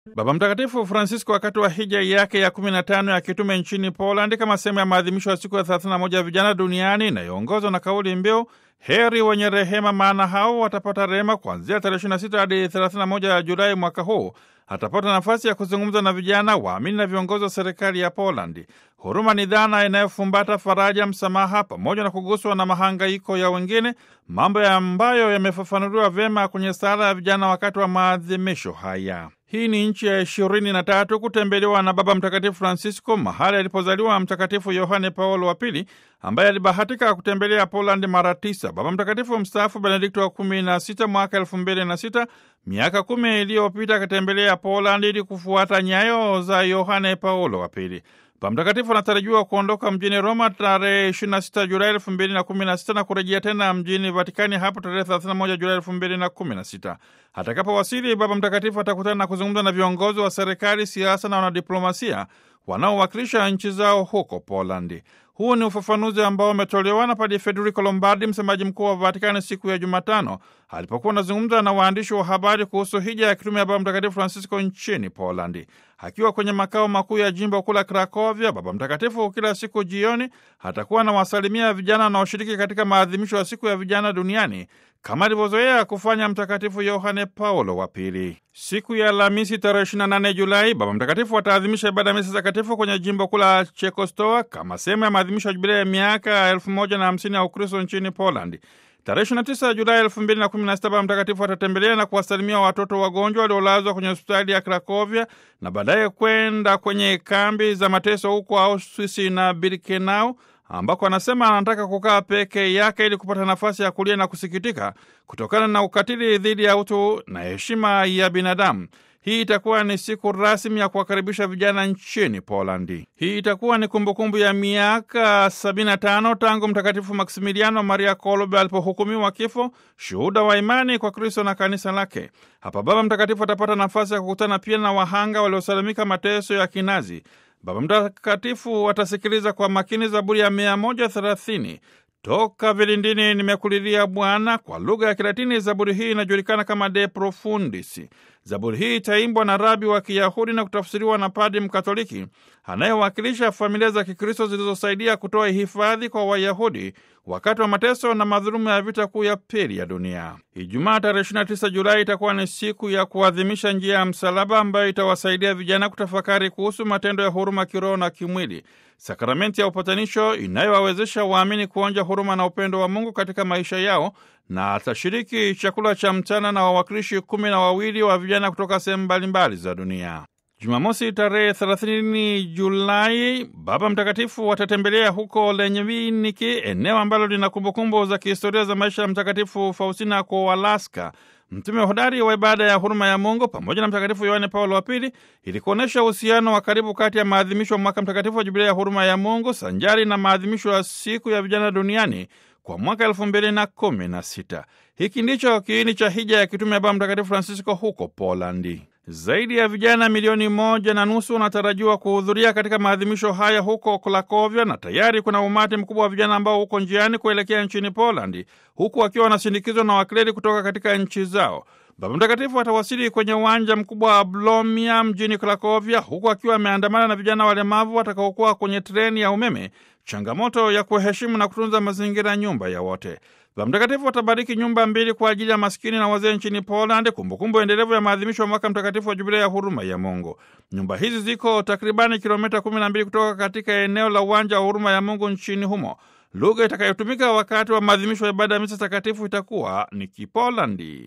Baba Mtakatifu Francisco wakati wa hija yake ya 15 ya kitume nchini Poland kama sehemu ya maadhimisho ya siku ya 31 ya vijana duniani inayoongozwa na kauli mbiu heri wenye rehema, maana hao watapata rehema, kuanzia tarehe 26 hadi 31 ya Julai mwaka huu, atapata nafasi ya kuzungumza na vijana, waamini na viongozi wa serikali ya Polandi. Huruma ni dhana inayofumbata faraja, msamaha, pamoja na kuguswa na mahangaiko ya wengine, mambo ambayo yamefafanuliwa vyema kwenye sala ya vijana wakati wa maadhimisho haya. Hii ni nchi ya 23 kutembelewa na Baba Mtakatifu Francisco, mahali alipozaliwa Mtakatifu Yohane Paulo wa Pili, ambaye alibahatika kutembelea Polandi mara 9. Baba Mtakatifu mstaafu Benedikto wa 16 mwaka 2006, miaka 10 iliyopita, akatembelea Polandi ili kufuata nyayo za Yohane Paulo wa Pili. Baba Mtakatifu anatarajiwa kuondoka mjini Roma tarehe 26 Julai 2016 na kurejea tena mjini Vatikani hapo tarehe 31 Julai 2016. Atakapowasili, Baba Mtakatifu atakutana na kuzungumza na viongozi wa serikali, siasa na wanadiplomasia wanaowakilisha nchi zao huko Polandi. Huu ni ufafanuzi ambao umetolewa na Padre Federico Lombardi, msemaji mkuu wa Vatikani, siku ya Jumatano alipokuwa anazungumza na waandishi wa habari kuhusu hija ya kitume ya Baba Mtakatifu Francisco nchini Polandi. Akiwa kwenye makao makuu ya jimbo kuu la Krakovia, Baba Mtakatifu kila siku jioni atakuwa na wasalimia vijana wanaoshiriki katika maadhimisho ya siku ya vijana duniani kama alivyozoea kufanya Mtakatifu Yohane Paulo wa Pili. Siku ya Alhamisi tarehe 28 Julai, Baba Mtakatifu ataadhimisha ibada ya misa takatifu kwenye jimbo kuu la Chekostoa kama sehemu ya maadhimisho ya jubilei ya miaka 1050 ya Ukristo nchini Polandi. Tarehe 29 Julai 2016, Baba Mtakatifu atatembelea na kuwasalimia watoto wagonjwa waliolazwa kwenye hospitali ya Krakovia na baadaye kwenda kwenye kambi za mateso huko Auschwitz na Birkenau, ambako anasema anataka kukaa peke yake ili kupata nafasi ya kulia na kusikitika kutokana na ukatili dhidi ya utu na heshima ya binadamu. Hii itakuwa ni siku rasmi ya kuwakaribisha vijana nchini Polandi. Hii itakuwa ni kumbukumbu ya miaka 75 tangu Mtakatifu Maksimiliano Maria Kolbe alipohukumiwa kifo, shuhuda wa imani kwa Kristo na kanisa lake. Hapa Baba Mtakatifu atapata nafasi ya kukutana pia na wahanga waliosalimika mateso ya Kinazi. Baba Mtakatifu atasikiliza kwa makini Zaburi ya 130. Toka vilindini nimekulilia Bwana. Kwa lugha ya Kilatini, zaburi hii inajulikana kama De Profundis. Zaburi hii itaimbwa na rabi wa Kiyahudi na kutafsiriwa na padri Mkatoliki anayewakilisha familia za Kikristo zilizosaidia kutoa hifadhi kwa Wayahudi wakati wa mateso na madhulumu ya vita kuu ya pili ya dunia. Ijumaa tarehe 29 Julai itakuwa ni siku ya kuadhimisha njia ya msalaba ambayo itawasaidia vijana kutafakari kuhusu matendo ya huruma kiroho na kimwili, sakramenti ya upatanisho inayowawezesha waamini kuonja huruma na upendo wa Mungu katika maisha yao, na atashiriki chakula cha mchana na wawakilishi 12 wa vijana kutoka sehemu mbalimbali za dunia. Jumamosi tarehe 30 Julai, Baba Mtakatifu watatembelea huko Lenyviniki, eneo ambalo lina kumbukumbu za kihistoria za maisha ya Mtakatifu Faustina Kowalska, mtume hodari wa ibada ya huruma ya Mungu, pamoja na Mtakatifu Yohane Paulo wa Pili, ili kuonyesha uhusiano wa karibu kati ya maadhimisho ya mwaka mtakatifu wa jubilei ya huruma ya Mungu sanjari na maadhimisho ya siku ya vijana duniani kwa mwaka 2016. Hiki ndicho kiini cha hija ya kitume ya Baba Mtakatifu Francisco huko Polandi. Zaidi ya vijana 1.5 milioni wanatarajiwa kuhudhuria katika maadhimisho haya huko Krakovia, na tayari kuna umati mkubwa wa vijana ambao huko njiani kuelekea nchini Polandi, huku wakiwa wanasindikizwa na wakleri kutoka katika nchi zao. Baba Mtakatifu atawasili kwenye uwanja mkubwa wa Blomia mjini Krakovia, huku akiwa ameandamana na vijana walemavu watakaokuwa kwenye treni ya umeme, changamoto ya kuheshimu na kutunza mazingira, nyumba ya wote. Baba Mtakatifu atabariki nyumba 2 kwa ajili ya maskini na wazee nchini Poland, kumbukumbu endelevu ya maadhimisho ya mwaka mtakatifu wa jubilei ya huruma ya Mungu. Nyumba hizi ziko takribani kilomita 12 kutoka katika eneo la uwanja wa huruma ya Mungu nchini humo. Lugha itakayotumika wakati wa maadhimisho ya ibada ya misa takatifu itakuwa ni Kipolandi.